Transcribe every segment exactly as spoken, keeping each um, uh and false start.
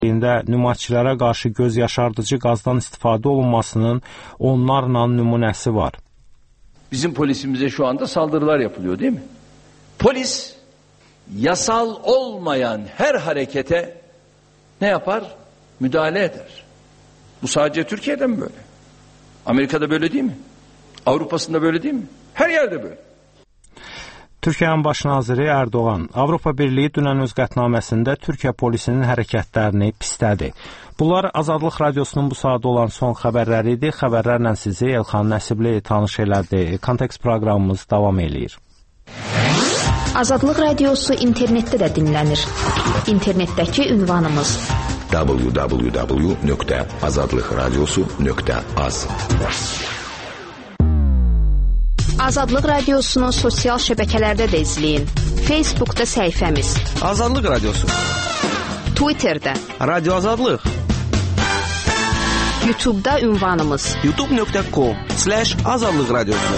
nümayişçilərə qarşı göz yaşardıcı qazdan istifadə olunmasının onlarla nümunəsi var. Bizim polisimize şu anda saldırılar yapılıyor değil mi? Polis yasal olmayan her harekete ne yapar? Müdahale eder. Bu sadece Türkiye'de mi böyle? Amerika'da böyle değil mi? Avrupa'sında böyle değil mi? Her yerde böyle. Türkiyənin baş naziri Erdoğan, Avropa Birliyi dünən öz qətnaməsində Türkiyə polisinin hərəkətlərini pislədi. Bunlar Azadlıq Radiosunun bu saat olan son xəbərləri idi. Xəbərlərlə sizi Elxan Nəsibli tanış elədi. Kontekst proqramımız davam eləyir. Azadlıq Radiosu internetdə də dinlənir. İnternetdəki ünvanımız w w w nöqtə azadlıq radiosu nöqtə az. Azadlıq Radiosunu sosial şəbəkələrdə də izləyin. Facebookda səhifəmiz Azadlıq Radiosu, Twitterdə Radio Azadlıq, YouTube'da ünvanımız youtube nöqtə com slash azadlıq radiosu.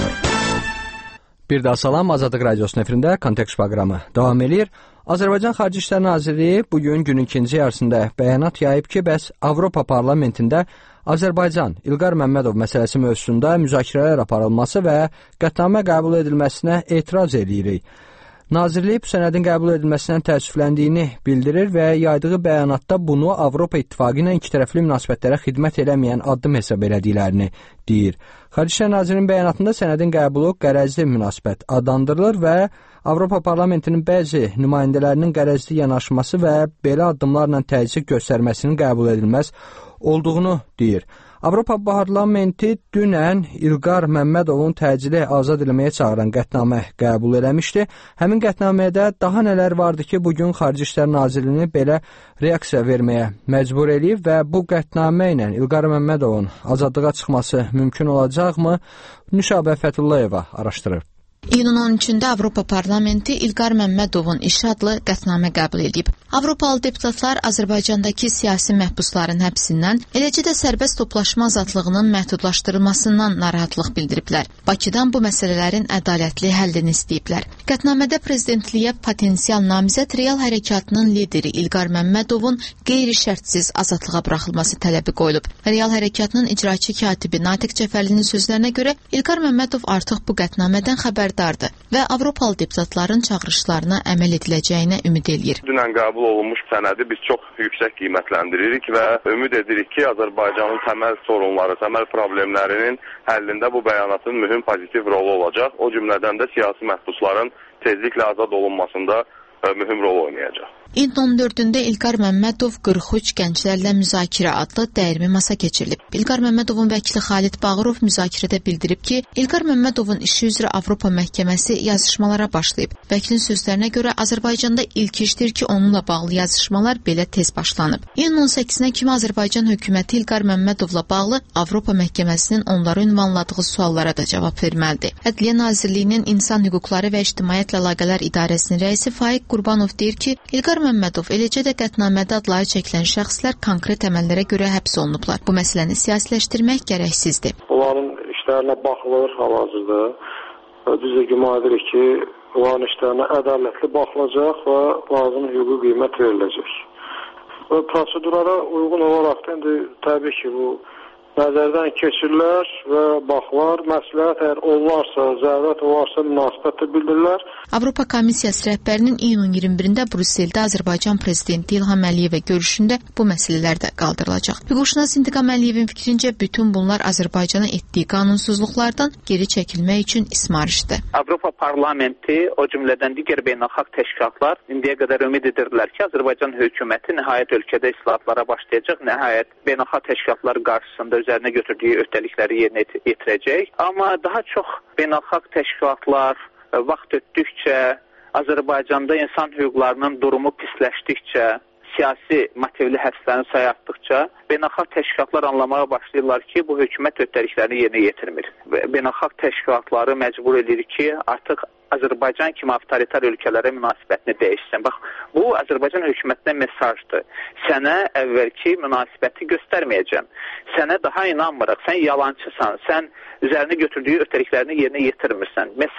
Bir daha salam, Azadlıq Radiosunun efirində Kontekst proqramı davam edir. Azərbaycan Xarici İşlər Nazirliyi bugün günün ikinci yarısında bəyanat yayıb ki, bəs Avropa Parlamentində Azərbaycan, İlqar Məmmədov məsələsi mövzusunda müzakirələr aparılması və qətnamə qəbul edilməsinə etiraz edirik. Nazirlik bu sənədin qəbul edilməsindən təəssüfləndiyini bildirir və yaydığı bəyanatda bunu Avropa İttifaqı ilə ikitərəfli münasibətlərə xidmət eləməyən addım hesab elədiklərini deyir. Xarici İşlər Nazirinin bəyanatında sənədin qəbulu qərəzli münasibət adlandırılır və Avropa Parlamentinin bəzi nümayəndələrinin qərəzli yanaşması və belə addımlarla təzyiq göstərməsinin qəbul edilməz olduğunu deyir. Avropa Parlamenti dünən İlqar Məmmədovun təcili azad eləməyə çağıran qətnamə qəbul eləmişdi. Həmin qətnamədə daha nələr vardı ki, bugün Xarici İşlər Nazirliyini belə reaksiya verməyə məcbur eləyib və bu qətnamə ilə İlqar Məmmədovun azadlığa çıxması mümkün olacaqmı? Nüşabə Fətullayeva araşdırır. İyunun on üçündə Avropa Parlamenti İlqar Məmmədovun işi adlı qətnamə qəbul edib. Avropalı deputatlar Azərbaycandakı siyasi məhbusların həbsindən, eləcə də sərbəst toplaşma azadlığının məhdudlaşdırılmasından narahatlıq bildiriblər. Bakıdan bu məsələlərin ədalətli həllini istəyiblər. Qətnamədə prezidentliyə potensial namizəd Real Hərəkatının lideri İlqar Məmmədovun qeyri-şərtsiz azadlığa buraxılması tələbi qoyulub. Real Hərəkatının icraçı katibi Natiq Cəfərlinin sözlərinə görə İlqar Məmmədov artıq bu qətnamədən xəbərdardır və Avropalı deputatların çağırışlarına əməl ediləcəyinə ümid eləyir. Dünən qəbul olunmuş sənədi biz çox yüksək qiymətləndiririk və ümid edirik ki, Azərbaycanın təməl sorunları, təməl problemlərinin həllində bu bəyanatın mühüm pozitiv rolu olacaq. O cümlədən də siyasi məhbusların tezliklə azad olunmasında mühüm rol oynayacaq. İyunun on dördündə İlqar Məmmədov qırx üç gənclərlə müzakirə adlı dəyirmi masa keçirilib. İlqar Məmmədovun vəkili Xalid Bağırov müzakirədə bildirib ki, İlqar Məmmədovun işi üzrə Avropa məhkəməsi yazışmalara başlayıb. Vəkilin sözlərinə görə Azərbaycanda ilk işdir ki, onunla bağlı yazışmalar belə tez başlanıb. İyunun on səkkizinə kimi Azərbaycan hökuməti İlqar Məmmədovla bağlı Avropa məhkəməsinin onlara ünvanladığı suallara da cavab verməlidir. Ədliyyə Nazirliyinin İnsan Hüquqları və İctimaiyyətlə Əlaqələr İdarəsinin rəisi Faiq Qurbanov deyir ki, İlqar Məmmədov, eləcə də qətnamədə adları çəkilən şəxslər konkret əməllərə görə həbs olunublar. Bu məsələni siyasiləşdirmək gərəksizdir. Onların işlərinə baxılır hal-hazırda. Biz də güman edirik ki, onların işlərinə ədalətli baxılacaq və lazım hüquqi qiymət veriləcək. Və prosedurlara uyğun olaraq da indi təbii ki, bu nəzərdən keçirilər və baxılar, məsləhət əgər olarsa, zərurət olarsa münasibətdə bildirirlər. Avropa Komissiyası rəhbərinin iyunun iyirmi birində Brüsseldə Azərbaycan prezidenti İlham Əliyevə görüşündə bu məsələlər də qaldırılacaq. Hüquqşünas İntiqam Əliyevin fikrincə bütün bunlar Azərbaycana etdiyi qanunsuzluqlardan geri çəkilmək üçün ismarışdır. Avropa Parlamenti, o cümlədən digər beynəlxalq təşkilatlar indiyə qədər ümid edirdilər ki, Azərbaycan hökuməti nəhayət ölkədə islahatlara başlayacaq, nəhayət beynəlxalq təşkilatlar qarşısında üzərinə götürdüyü öhdəlikləri yerinə yetirəcək. Amma daha çox beynəlxalq təşkilatlar vaxt ötdükcə, Azərbaycanda insan hüquqlarının durumu pisləşdikcə, siyasi motivli həbslərin sayı artdıqca, beynəlxalq təşkilatlar anlamağa başlayırlar ki, bu hökumət öhdəliklərini yerinə yetirmir. Beynəlxalq təşkilatları məcbur edir ki, artıq Azərbaycan kimi avtoritar ölkələrə münasibətini dəyişsin. Bax, bu Azərbaycan hökumətinə mesajdır. Sənə əvvəlki münasibəti göstərməyəcəm. Sənə daha inanmırıq. Sən yalancısan. Sən üzərinə götürdüyü öhdəliklərini yerinə yetirmirsən. Mesaj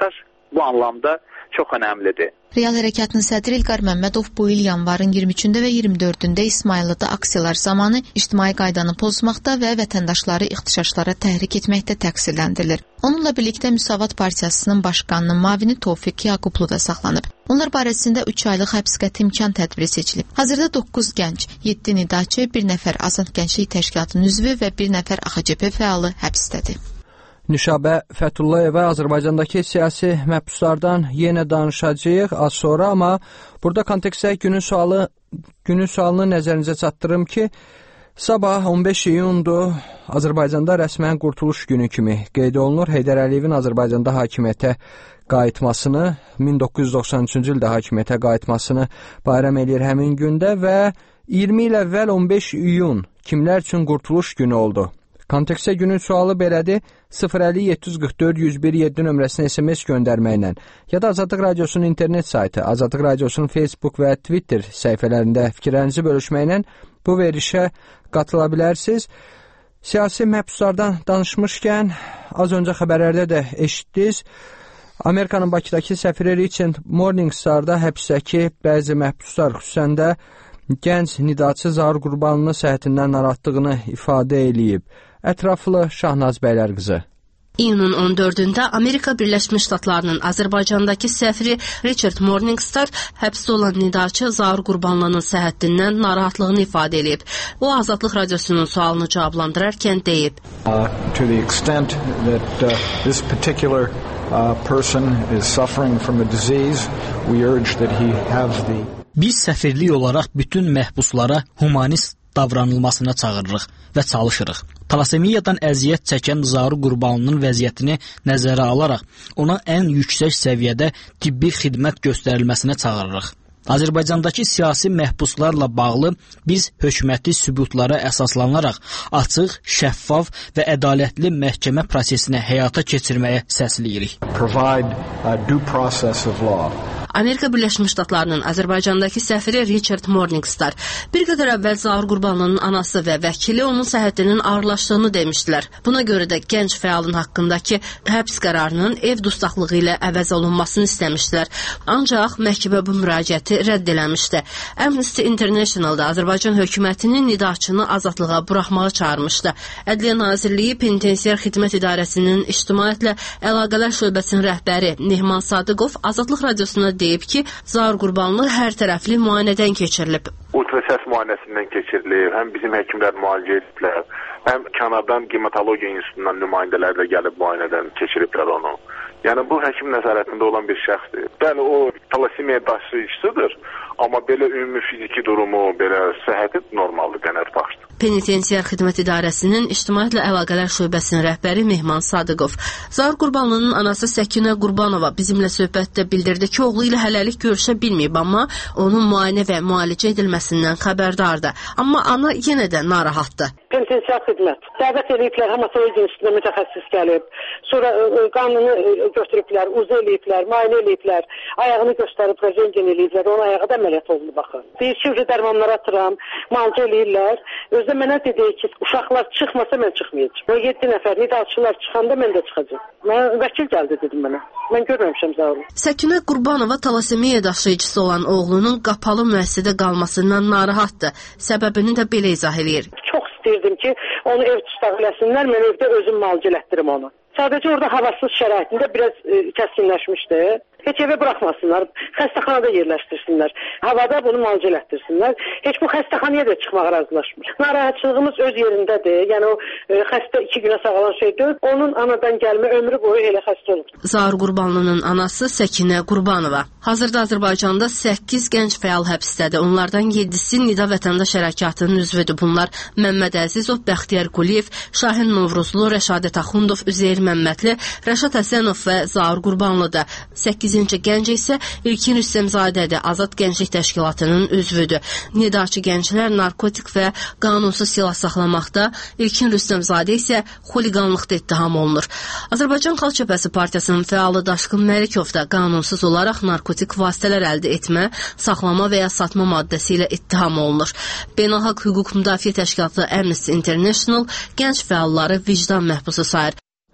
bu anlamda çox önəmlidir. Real Hərəkatının sədri İlqar Məmmədov bu il yanvarın iyirmi üçündə və iyirmi dördündə İsmayıllıda aksiyalar zamanı ictimai qaydanı pozmaqda və vətəndaşları ixtişaşlara təhrik etməkdə təqsirləndirilir. Onunla birlikdə Müsavat Partiyasının başqanının müavini Tofiq Yaqublu da saxlanıb. Onlar barəsində üç aylıq həbs qəti imkan tədbiri seçilib. Hazırda doqquz gənc, yeddi nidaçı, bir nəfər Azad Gənclik Təşkilatının üzvü və bir nəfər A X C P fəalı həbsdədir. Nüşabə Fətullayeva Azərbaycandakı siyasi məhbuslardan yenə danışacağıq az sonra, amma burada kontekstə günün sualı günün sualını nəzərinizə çatdırım ki, sabah on beş iyundur, Azərbaycanda rəsmən qurtuluş günü kimi qeyd olunur. Heydər Əliyevin Azərbaycanda hakimiyyətə qayıtmasını, min doqquz yüz doxsan üçüncü ildə hakimiyyətə qayıtmasını bayram eləyir həmin gündə və iyirmi il əvvəl on beş iyun kimlər üçün qurtuluş günü oldu? Kontekstə günün sualı belədir, sıfır əlli yeddi yüz qırx dörd yüz bir yeddi nömrəsinə S M S göndərməklə ya da Azadlıq Radiosunun internet saytı, Azadlıq Radiosunun Facebook və Twitter səhifələrində fikirlərinizi bölüşməklə bu verilişə qatıla bilərsiniz. Siyasi məhbuslardan danışmışkən, az öncə xəbərlərdə də eşitdiniz, Amerikanın Bakıdakı səfiri Richard Morningstarda həbsdəki bəzi məhbuslar, xüsusən də gənc nidaçı Zaur Qurbanlının səhhətindən narahatlığını ifadə eləyib. Ətraflı Şahnaz bəylər qızı. İyunun on dördündə Amerika Birləşmiş Ştatlarının Azərbaycandakı səfiri Richard Morningstar həbsdə olan nidaçı Zaur Qurbanlının səhhətindən narahatlığını ifadə edib. O, Azadlıq Radiosunun sualını cavablandırarkən deyib. Uh, to the extent that uh, this particular uh, person is suffering from a disease, we urge that he have the... Biz səfirlik olaraq bütün məhbuslara humanist davranılmasına çağırırıq və çalışırıq. Talasemiyadan əziyyət çəkən Zaur Qurbanlının vəziyyətini nəzərə alaraq ona ən yüksək səviyyədə tibbi xidmət göstərilməsinə çağırırıq. Azərbaycandakı siyasi məhbuslarla bağlı biz hökuməti sübutlara əsaslanaraq açıq, şəffaf və ədalətli məhkəmə prosesini həyata keçirməyə səsləyirik. Provide a due process of law. Amerika Birləşmiş Ştatlarının Azərbaycandakı səfiri Richard Morningstar bir qədər əvvəl Zaur Qurbanlının anası və vəkili onun səhhətinin ağırlaşdığını demişdilər. Buna görə də gənc fəalın haqqındakı həbs qərarının ev dustaqlığı ilə əvəz olunmasını istəmişdilər. Ancaq məhkəmə bu müraciəti rədd eləmişdi. Amnesty International da Azərbaycan hökumətinin nidaçını azadlığa buraxmağa çağırmışdı. Ədliyyə Nazirliyi Penitensiar Xidmət İdarəsinin İctimaiyyətlə Əlaqələr Şöbəsinin rəhbəri Mehman Sadıqov Azadlıq Radiosuna deyib ki, Zaur Qurbanlı hər tərəfli müayinədən keçirilib. Ultrasəs müayinəsindən keçirilib, həm bizim həkimlər müalicə ediblər, həm kənardan qiymətologiya institutundan nümayəndələr də gəlib müayinədən keçiriblər onu. Yəni bu həkim nəzarətində olan bir şəxsdir. Bəli, o talasemiya daşıyıcısıdır, amma belə ümumi fiziki durumu, belə səhhəti normaldır, qənaət baxışdır. Penitensiar Xidmət İdarəsinin İctimaiyyətlə Əlaqələr Şöbəsinin rəhbəri Mehman Sadıqov. Zaur Qurbanlının anası Səkinə Qurbanova bizimlə söhbətdə bildirdi ki, oğlu ilə hələlik görüşə bilməyib, amma onun müayinə və müalicə edilməsindən xəbərdardır. Amma ana yenə də narahatdır. Penitensiar xidmət. Dəvət ediblər, hematologiya institutuna mütəxəssis gəlib. Sonra qanını götürüblər, uzu eləyiblər, müayinə eləyiblər, ayağını göstəriblər, rentgen eləyiblər, onun ayağı da əməliyyat olundu baxın. Deyir ki, dərmanlar atıram, müalicə eləyirlər. Özdə mənə dedi ki, uşaqlar çıxmasa mən çıxmayacağım. yeddi nəfər nidaçılar çıxanda mən də çıxacağım. Mən vəkil gəldi dedim mənə. Mən görməmişəm Zaur'u. Səkinə Qurbanova talasemiya daşıyıcısı olan oğlunun qapalı müəssisədə qalmasından narahatdır. Səbəbini də belə izah eləyir. Çox istəyirdim ki, onu ev tutaq eləsinlər, mən evdə özüm müalicə elətdirim onu. Sadəcə orada havasız şəraitində biraz e, kəskinləşmişdi. Heç evə buraxmasınlar, xəstəxanada yerləşdirsinlər. Havada bunu müalicə elətdirsinlər. Heç bu xəstəxanaya da çıxmağa razılaşmır. Narahatçılığımız öz yerindədir. Yəni o e, xəstə iki günə sağalan şey deyil. Onun anadan gəlmə ömrü boyu elə xəstə olur. Zaur Qurbanlının anası Səkinə Qurbanova. Hazırda Azərbaycanda səkkiz gənc fəal həbsdədir. Onlardan yeddisi Nida Vətəndaş Hərəkatının üzvüdür. Bunlar Məmməd Əzizov, Bəxtiyar Quliyev, Şahin Novruzlu, Rəşadət Axundov, Üzeyir Məmmədli, Rəşad Həsənov və Zaur Qurbanlıdır. səkkizinci gənc isə İlkin Rüstəmzadədir. Azad Gənclik Təşkilatının üzvüdür. Nidaçı gənclər narkotik və qanunsuz silah saxlamaqda, İlkin Rüstəmzadə isə xuliqanlıqda ittiham olunur. Azərbaycan Xalq Cəbhəsi Partiyasının fəalı Daşqın Məlikov da qanunsuz olaraq narkotik vasitələr əldə etmə, saxlama və ya satma maddəsi ilə ittiham olunur. Beynəlxalq Hüquq Müdafiə Təşkilatı Amnesty International gənc fəalları vicdan məhbusu sayır.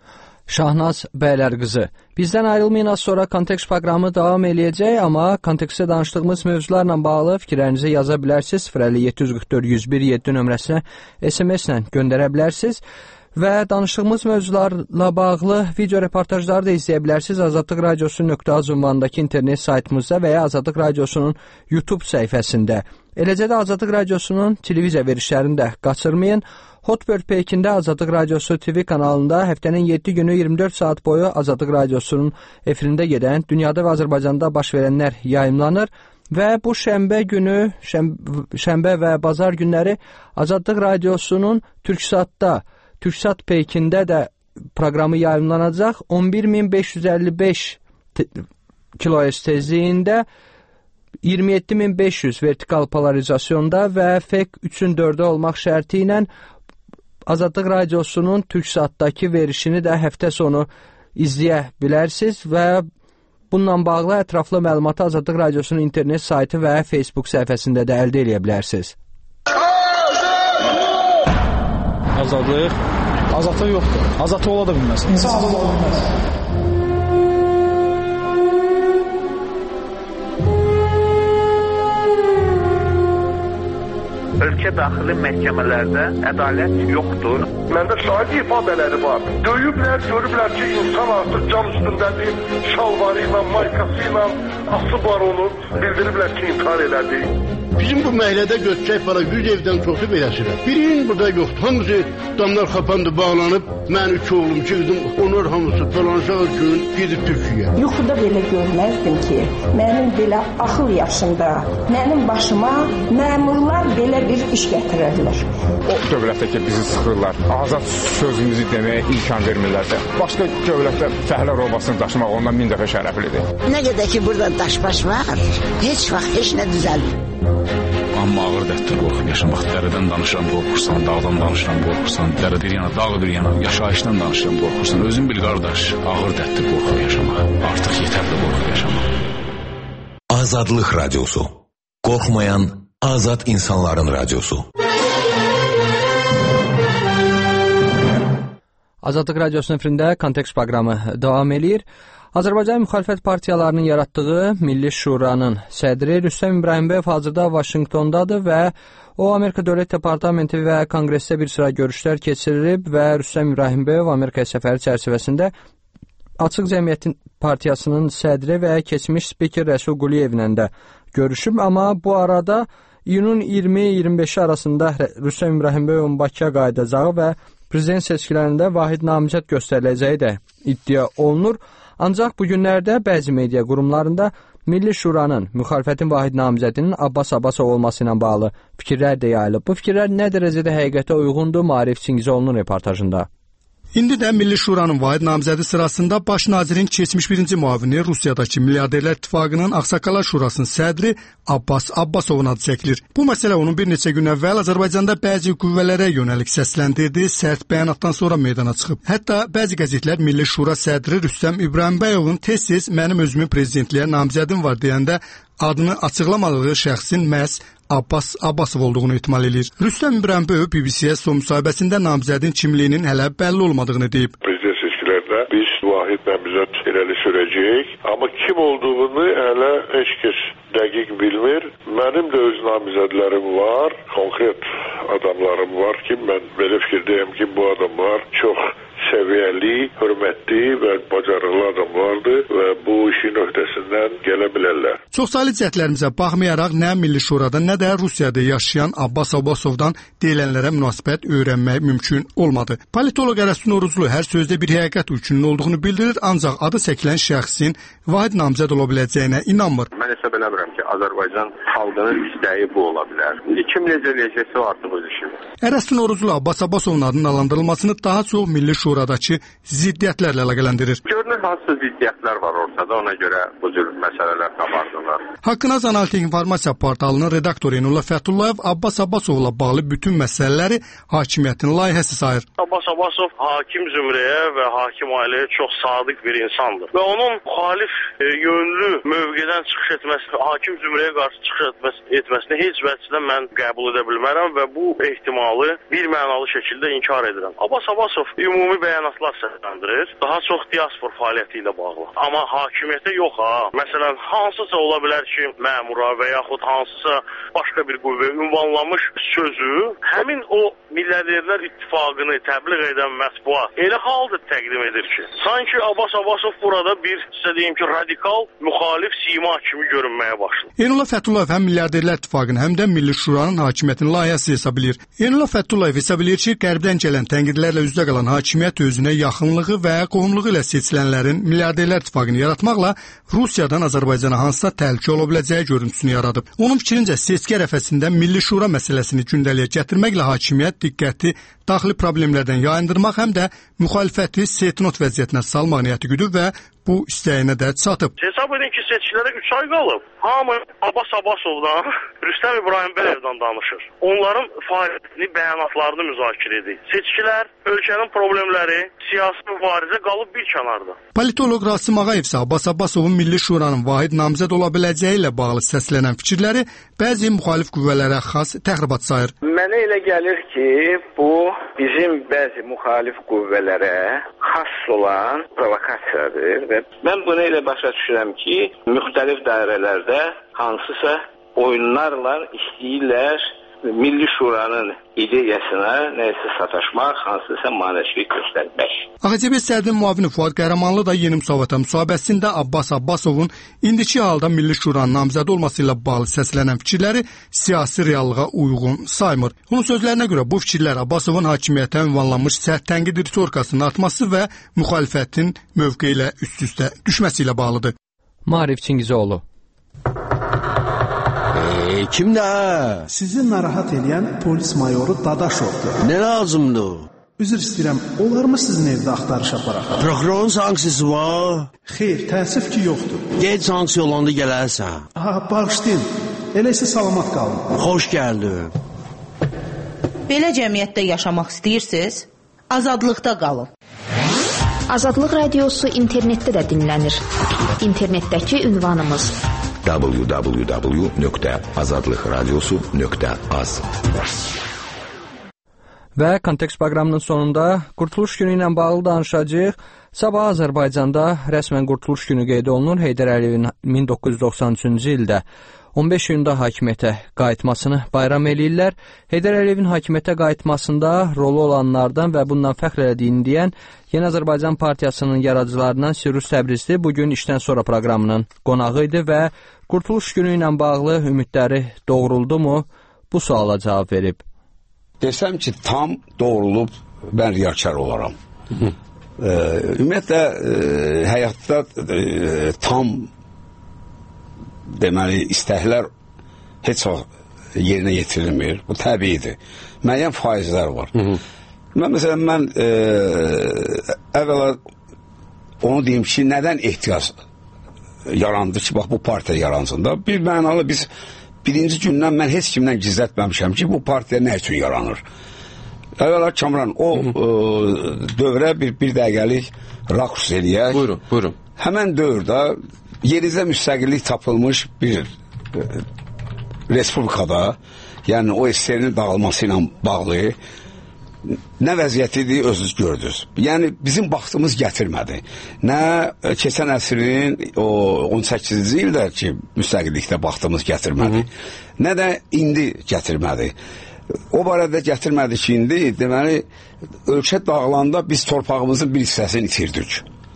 Şahnaz Bəylərqızı. Bizdən ayrılmayın, az sonra Kontekst proqramı davam eləyəcək, amma kontekstdə danışdığımız mövzularla bağlı fikirlərinizi yaza bilərsiniz. sıfır əlli yeddi yüz qırx dörd yüz bir yeddi nömrəsinə S M S-lə göndərə bilərsiniz. Və danışdığımız mövzularla bağlı video reportajları da izləyə bilərsiniz. Azadlıq Radiosu nöqtə az ünvanındakı internet saytımızda və ya Azadlıq Radiosunun YouTube səhifəsində. Eləcə də Azadlıq Radiosunun televiziya verişlərini də qaçırmayın. Hotbird Peykində Azadlıq Radiosu T V kanalında həftənin yeddi günü iyirmi dörd saat boyu Azadlıq Radiosunun efirində gedən dünyada və Azərbaycanda baş verənlər yayımlanır. Və bu şənbə günü, şənbə və bazar günləri Azadlıq Radiosunun Türksatda, Türksat Peykində də proqramı yayımlanacaq. on bir min beş yüz əlli beş kilohertz tezliyində, iyirmi yeddi min beş yüz vertikal polarizasiyonda və F E Q üçün dördə olmaq şərti ilə Azadlıq Radiosunun Türksatdakı verişini də həftə sonu izləyə bilərsiniz və bununla bağlı ətraflı məlumatı Azadlıq Radiosunun internet saytı və Facebook səhifəsində də əldə edə bilərsiniz. Azadlıq. Azadlıq yoxdur. Azadlıq ola da bilməz. İnsan azad ola bilməz. Ölkə daxili məhkəmələrdə ədalət yoxdur. Məndə şahid ifadələri var. Döyüblər, görüblər ki, insan artıq cam üstündədir, şalvarı ilə, maykası ilə asıb var onu. Bildiriblər ki, intihar elədi. Bizim bu məhəllədə götürək para yüz evdən çoxu beləsirlər. Birinin burada yoxdur. Hamısı damlar xapandı, bağlanıb. Mən üç oğlum çıxdım. Onlar hamısı falanşaq gün gedib Türkiyə. Yuxuda belə görməzdim ki, mənim belə axıl yaşında, mənim başıma məmurlar belə bir iş gətirirlər. O dövlətdə ki, bizi sıxırlar, azad sözümüzü deməyə imkan vermirlərsə, başqa dövlətdə fəhlər obasını daşımaq ondan min dəfə şərəflidir. Nə qədər ki, burada daşbaş var, heç vaxt heç nə düzəlmir. Amma ağır dərddir qorxub yaşamaq. Dərədən danışıram, qorxursan, dağdan danışıram, qorxursan, dərə bir yana, dağ bir yana, yaşayışdan danışıram, qorxursan. Özün bil, qardaş, ağır dərddir qorxub yaşamaq. Artıq yetərli qorxub yaşamaq. Azadlıq Radiosu. Qorxmayan azad insanların radiosu. Azadlıq Radiosunun efirində Kontekst proqramı davam eləyir. Azərbaycan müxalifət partiyalarının yaratdığı Milli Şuranın sədri Rüstəm İbrahimbəyov hazırda Vaşinqtondadır və o Amerika Dövlət Departamenti və Konqresdə bir sıra görüşlər keçirilib və Rüstəm İbrahimbəyov Amerikaya səfəri çərçivəsində Açıq Cəmiyyətin Partiyasının sədri və keçmiş spiker Rəsul Quliyevlə də görüşüb, amma bu arada iyunun iyirmi iyirmi beşi arasında Rüstəm İbrahimbəyovun Bakıya qayıdacağı və prezident seçkilərində vahid namizəd göstəriləcəyi də iddia olunur. Ancaq bu günlərdə bəzi media qurumlarında Milli Şuranın müxalifətin vahid namizədinin Abbas Abbasov olması ilə bağlı fikirlər də yayılıb. Bu fikirlər nə dərəcədə həqiqətə uyğundur? Maarif Çingizovunun reportajında. İndi də Milli Şuranın vahid namizədi sırasında baş nazirin keçmiş birinci müavini Rusiyadakı Milyarderlər İttifaqının Ağsaqqallar Şurasının sədri Abbas Abbasovun adı çəkilir. Bu məsələ onun bir neçə gün əvvəl Azərbaycanda bəzi qüvvələrə yönəlik səsləndirdiyi sərt bəyanatdan sonra meydana çıxıb. Hətta bəzi qəzetlər Milli Şura sədri Rüstəm İbrahimbəyovun tez-tez mənim özümün prezidentliyə namizədim var deyəndə adını açıqlamadığı şəxsin məhz Abbas Abbasov olduğunu ehtimal edir. Rüstəm İbrahimbəyov B B C-yə son müsahibəsində namizədin kimliyinin hələ bəlli olmadığını deyib. Prezident seçkilərdə biz vahid namizəd irəli sürəcəyik, amma kim olduğunu hələ heç kəs dəqiq bilmir. Mənim də öz namizədlərim var, konkret adamlarım var ki, mən belə fikirdəyəm ki, bu adamlar çox səviyyəli, hörmətli və bacarıqlı adamlardır və bu işin öhdəsindən gələ bilərlər. Çoxsaylı cəhdlərimizə baxmayaraq nə Milli Şurada, nə də Rusiyada yaşayan Abbas Abbasovdan deyilənlərə münasibət öyrənmək mümkün olmadı. Politoloq Ərəstun Oruclu hər sözdə bir həqiqət üçünün olduğunu bildirir, ancaq adı çəkilən şəxsin vahid namizəd ola biləcəyinə inanmır. Mən hesab eləmirəm ki, Azərbaycan xalqının istəyi bu ola bilər. Kim necə eləyəcəksə o artıq öz işidir. Ərəstun Oruclu Abbas Abbasovun adının alandırılmasını daha çox Milli Şuradakı ziddiyyətlərlə əlaqələndirir. Görünür, hansısa ziddiyyətlər var ortada, ona görə bu cür məsələlər qabardırlar. Haqqınaz Analitik İnformasiya portalının redaktoru Eynullah Fəthullayev Abbas Abbasovla bağlı bütün məsələləri hakimiyyətin layihəsi sayır. Abbas Abbasov hakim zümrəyə və hakim ailəyə çox sadiq bir insandır. Və onun müxalif e, yönlü mövqedən çıxış etməsi, hakim zümrəyə qarşı çıxış etməsi, etməsini heç vəcidən mən qəbul edə bilmərəm və bu ehtimalı bir mənalı şəkildə inkar edirəm. Abbas Abbasov ümumi bəyanatlar səsləndirir, daha çox diaspor fəaliyyəti ilə bağlı. Amma hakimiyyətə yox ha. Məsələn, hansısa ola bilər ki, məmura və yaxud hansısa başqa bir qüvvə ünvanlamış sözü həmin o Milyarderlər İttifaqını təbliğ edən mətbuat elə halda təqdim edir ki, sanki Abbas Abbasov burada bir, sizə deyim ki, radikal müxalif sima kimi görünməyə başlayır. Eynullah Fəthullayev həm Milyarderlər İttifaqını, həm də Milli Şuranın hakimiyyətin layihəsi hesab edir. Eynullah Fəthullayev hesab edir ki, qərbdən gələn tənqidlərlə üzdə qalan hakimiyyət özünə yaxınlığı və qohumluğu ilə seçilənlərin Milyarderlər İttifaqını yaratmaqla Rusiyadan Azərbaycana hansısa təhlükə ola biləcəyi görüntüsünü yaradıb. Onun fikrincə, seçki ərəfəsində Milli Şura məsələsini gündəliyə gətirməklə hakimiyyət diqqəti daxili problemlərdən yayındırmaq, həm də müxalifəti setnot vəziyyətinə salmaq niyyəti güdüb və bu istəyinə də çatıb. Hesab edin ki, seçkilərə üç ay qalıb. Hamı Abbas Abbasovdan, Rüstəm İbrahimbəyevdən danışır. Onların fəaliyyətini, bəyanatlarını müzakirə edir. Seçkilər, ölkənin problemləri, siyasi mübarizə qalıb bir kənarda. Politoloq Rasim Ağayev isə Abbas Abbasovun Milli Şuranın vahid namizəd ola biləcəyi ilə bağlı səslənən fikirləri bəzi müxalif qüvvələrə xas təxribat sayır. Mənə elə gəlir ki, bu bizim bəzi müxalif qüvvələrə xas olan provokasiyadır və mən bunu elə başa düşürəm ki, müxtəlif dairələrdə hansısa oyunlarla istəyirlər Milli Şuranın ideyasına nəyəsə sataşmaq, hansısa maneçilik göstərmək. A X C B sədrinin müavini Fuad Qəhrəmanlı da Yeni Müsavata müsahibəsində Abbas Abbasovun indiki halda Milli Şuranın namizəd olması ilə bağlı səslənən fikirləri siyasi reallığa uyğun saymır. Onun sözlərinə görə bu fikirlər Abbasovun hakimiyyətə ünvanlanmış sərt tənqid ritorikasının artması və müxalifətin mövqeyi ilə üst-üstə düşməsi ilə bağlıdır. Maarif Çingizoğlu. Kimdə? Sizi narahat edən polis mayoru Dadaşovdur. Nə lazımdır? Üzr istəyirəm, olarmı sizin evdə axtarış aparaq? Prokurorun sanksiyası var? Xeyr, təəssüf ki, yoxdur. Gec sanksiya olanda gələrsən. Ha, bağışlayın. Elə isə salamat qalın. Xoş gəldin. Belə cəmiyyətdə yaşamaq istəyirsiniz? Azadlıqda qalın. Azadlıq radiosu internetdə də dinlənir. İnternetdəki ünvanımız w w w nöqtə azadlıq radiosu nöqtə az. Və kontekst proqramının sonunda Qurtuluş günü ilə bağlı danışacağıq. Sabah Azərbaycanda rəsmən Qurtuluş günü qeyd olunur. Heydər Əliyevin min doqquz yüz doxsan üçüncü ildə on beş iyunda hakimiyyətə qayıtmasını bayram eləyirlər. Heydər Əliyevin hakimiyyətə qayıtmasında rolu olanlardan və bundan fəxr elədiyini deyən Yeni Azərbaycan Partiyasının yaradıcılarından Sirrus Təbrizli bugün işdən sonra proqramının qonağı idi və Qurtuluş günü ilə bağlı ümidləri doğruldumu? Bu suala cavab verib. Desəm ki, tam doğrulub mən riyakar olaram. e, ümumiyyətlə, e, həyatda e, tam deməli, istəklər heç o yerinə yetirilmir. Bu təbiidir. Müəyyən faizlər var. Hı -hı. Mən, məsələn, mən e, əvvəla onu deyim ki, nədən ehtiyac yarandı ki, bax, bu partiya yaransında? Bir mənalı biz birinci gündən mən heç kimdən gizlətməmişəm ki, bu partiya nə üçün yaranır? Əvvəla Kamran, o e, dövrə bir, bir dəqiqəlik rakurs eləyək. Buyurun, buyurun. Həmən dövrdə yerizə müstəqillik tapılmış bir e, respublikada, yəni o S S R-nin dağılması ilə bağlı nə vəziyyətidir özünüz gördünüz. Yəni bizim vaxtımız gətirmədi. Nə keçən əsrin o on səkkizinci ildə ki, müstəqillikdə vaxtımız gətirmədi. Hı -hı. Nə də indi gətirmədi. O barədə gətirmədi ki, indi deməli ölkə dağılanda biz torpağımızın bir hissəsini itirdik.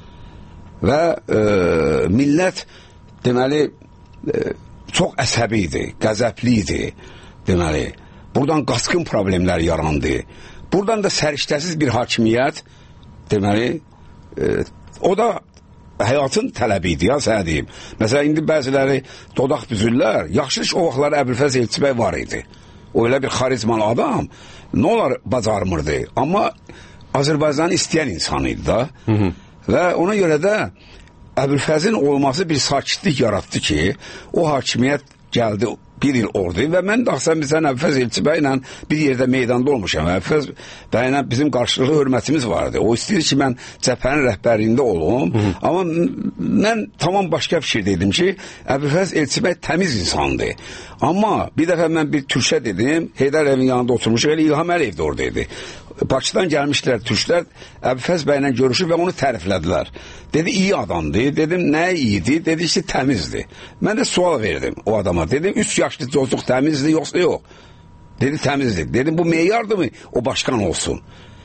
Və e, millət deməli e, çox əsəbi idi, qəzəbli idi. Deməli, buradan qaçqın problemlər yarandı. Buradan da səriştəsiz bir hakimiyyət, deməli, e, o da həyatın tələbi idi, ya sənə deyim. Məsələn, indi bəziləri dodaq büzürlər, yaxşı ki, o vaxtları Əbülfəz Elçibəy var idi. O elə bir xarizmalı adam, nə olar bacarmırdı. Amma Azərbaycanı istəyən insan idi da. Hı -hı. Və ona görə də Əbülfəzin olması bir sakitlik yaratdı ki, o hakimiyyət gəldi bir il ordu və mən də axsan bizən Əbülfəz Elçi bəylə bir yerdə meydanda olmuşam. Əbülfəz bəylə bizim qarşılıqlı hörmətimiz vardı. O istəyir ki, mən cəbhənin rəhbərliyində olum. Hı -hı. Amma mən tamam başqa fikirdeydim ki, Əbülfəz Elçi bəy təmiz insandır. Amma bir dəfə mən bir türkə dedim, Heydər Əliyevin yanında oturmuşuq, elə İlham Əliyev də oradaydı. Bakıdan gəlmişlər türklər, Əbülfəz bəylə görüşüb və onu təriflədilər. Dedi, iyi adamdı. Dedim, nə iyiydi? Dedi, işte təmizdi. Mən də sual verdim o adama. Dedim, üç yaşlı çocuk təmizdi, yoxsa yox? Dedi, təmizdi. Dedim, bu meyardı mı? O başkan olsun.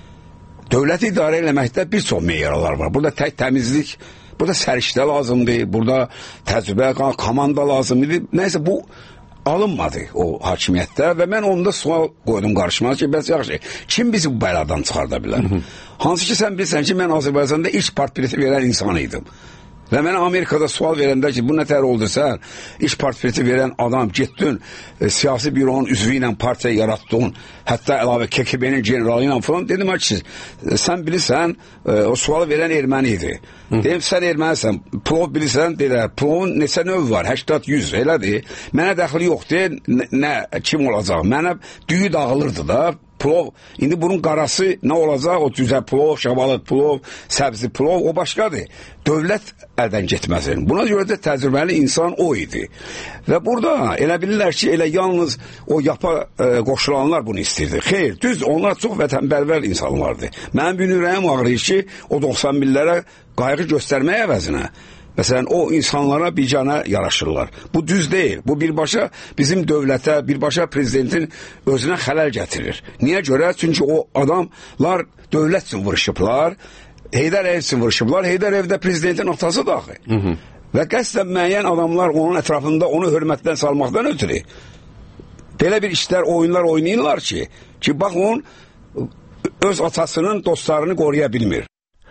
Dövləti idarə eləməkdə bir çox meyarlar var. Burada tək təmizlik, burada sərişdə lazımdır, burada təcrübə, komanda lazımdır. Nəysə, bu alınmadı o hakimiyyətdə və mən onda sual qoydum qarşıma ki, bəs yaxşı, kim bizi bu bəladan çıxarda bilər? Hı -hı. Hansı ki, sən bilirsən ki, mən Azərbaycanda ilk portreti verən insan idim. Və mənə Amerikada sual verəndə ki, bu nə tər oldu sən? İş portreti verən adam, getdin, e, siyasi büronun üzvü ilə partiya yaratdın, hətta əlavə K G B-nin generalı ilə falan. Dedim ki, sən bilirsən, e, o sualı verən erməni idi. Hı. Dedim, sən ermənisən, plov bilirsən, dedilər, plovun neçə növ var, səksən yüz, elədir. Mənə dəxli yoxdur, nə, nə, kim olacaq? Mənə düyü dağılırdı da, plov, indi bunun qarası nə olacaq? O düzə plov, şabalıd plov, səbzi plov, o başqadır. Dövlət əldən getməsin. Buna görə də təcrübəli insan o idi. Və burada elə bilirlər ki, elə yalnız o yapa e, qoşulanlar bunu istirdi. Xeyr, düz, onlar çox vətənpərvər insanlardı. Mənim bir ürəyim ağrıyır ki, o doxsan millərə qayğı göstərmək əvəzinə, məsələn, o insanlara bicana yaraşırlar. Bu düz deyil. Bu birbaşa bizim dövlətə, birbaşa prezidentin özünə xələl gətirir. Niyə görə? Çünki o adamlar dövlət üçün vuruşublar, Heydər Əliyev üçün vuruşublar. Heydər Əliyev də prezidentin atası daxil. Hı -hı. Və qəsdən müəyyən adamlar onun ətrafında onu hörmətdən salmaqdan ötürü belə bir işlər, oyunlar oynayırlar ki, ki bax onun öz atasının dostlarını qoruya bilmir.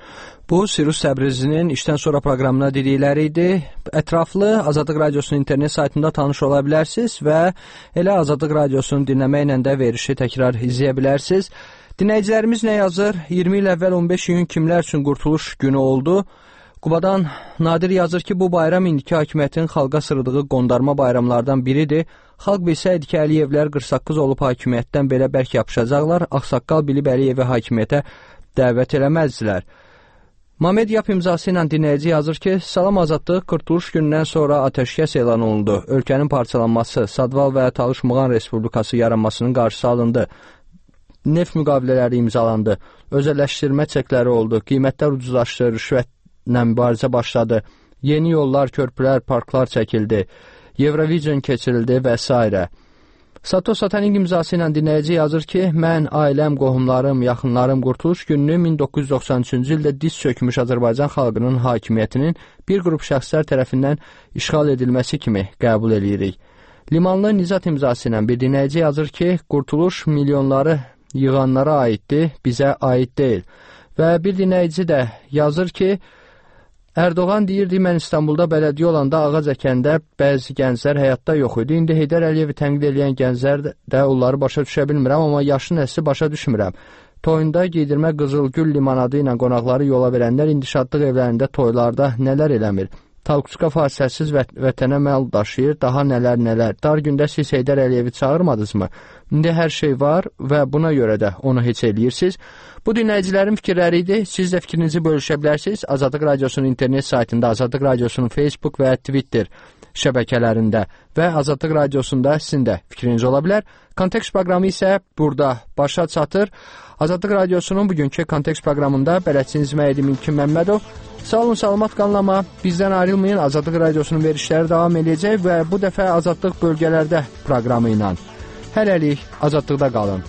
Bu, Sirus Təbrizinin işdən sonra proqramına dedikləri idi. Ətraflı Azadlıq Radiosunun internet saytında tanış ola bilərsiniz və elə Azadlıq Radiosunu dinləməklə də verişi təkrar izləyə bilərsiniz. Dinləyicilərimiz nə yazır? iyirmi il əvvəl on beş iyun kimlər üçün qurtuluş günü oldu? Qubadan Nadir yazır ki, bu bayram indiki hakimiyyətin xalqa sırdığı qondarma bayramlardan biridir. Xalq bilsəydi ki, Əliyevlər qırx səkkizz olub hakimiyyətdən belə bərk yapışacaqlar, Ağsaqqal bilib Əliyevi hakimiyyətə dəvət eləməzdilər. Mamed Yap imzası ilə dinləyici yazır ki, Salam Azadlıq qurtuluş günündən sonra atəşkəs elan olundu. Ölkənin parçalanması, Sadval və Talış Muğan Respublikası yaranmasının qarşısı alındı. Neft müqavilələri imzalandı. Özəlləşdirmə çekləri oldu. Qiymətlər ucuzlaşdı, rüşvətlə mübarizə başladı. Yeni yollar, körpülər, parklar çəkildi. Eurovision keçirildi və s. Sato Satanik imzası ilə dinləyici yazır ki, mən, ailəm, qohumlarım, yaxınlarım qurtuluş gününü min doqquz yüz doxsan üçüncü ildə diz çökmüş Azərbaycan xalqının hakimiyyətinin bir qrup şəxslər tərəfindən işğal edilməsi kimi qəbul edirik. Limanlı Nizat imzası ilə bir dinləyici yazır ki, qurtuluş milyonları yığanlara aiddir, bizə aid deyil. Və bir dinləyici də yazır ki, Erdoğan deyirdi, mən İstanbulda bələdiyyə olanda ağac əkəndə bəzi gənclər həyatda yox idi. İndi Heydər Əliyevi tənqid edən gənclər də onları başa düşə bilmirəm, amma yaşlı nəsli başa düşmürəm. Toyunda giydirmə Qızılgül limanadı ilə qonaqları yola verənlər indi şadlıq evlərində, toylarda nələr eləmir? Talkuska fasiləsiz vət vətənə məl daşıyır, daha nələr nələr. Dar gündə siz Heydər Əliyevi çağırmadınız mı? İndi hər şey var və buna görə də onu heç eləyirsiniz. Bu dinləyicilərin fikirləri idi. Siz də fikrinizi bölüşə bilərsiniz. Azadlıq Radiosunun internet saytında, Azadlıq Radiosunun Facebook və Twitter şəbəkələrində və Azadlıq Radiosunda sizin də fikriniz ola bilər. Kontekst proqramı isə burada başa çatır. Azadlıq Radiosunun bugünkü kontekst proqramında bələdçiniz Məhədi Milkin Məmmədov. Sağ olun, salamat qalın, amma bizdən ayrılmayın. Azadlıq Radiosunun verişləri davam edəcək və bu dəfə Azadlıq bölgələrdə proqramı ilə. Hələlik azadlıqda qalın.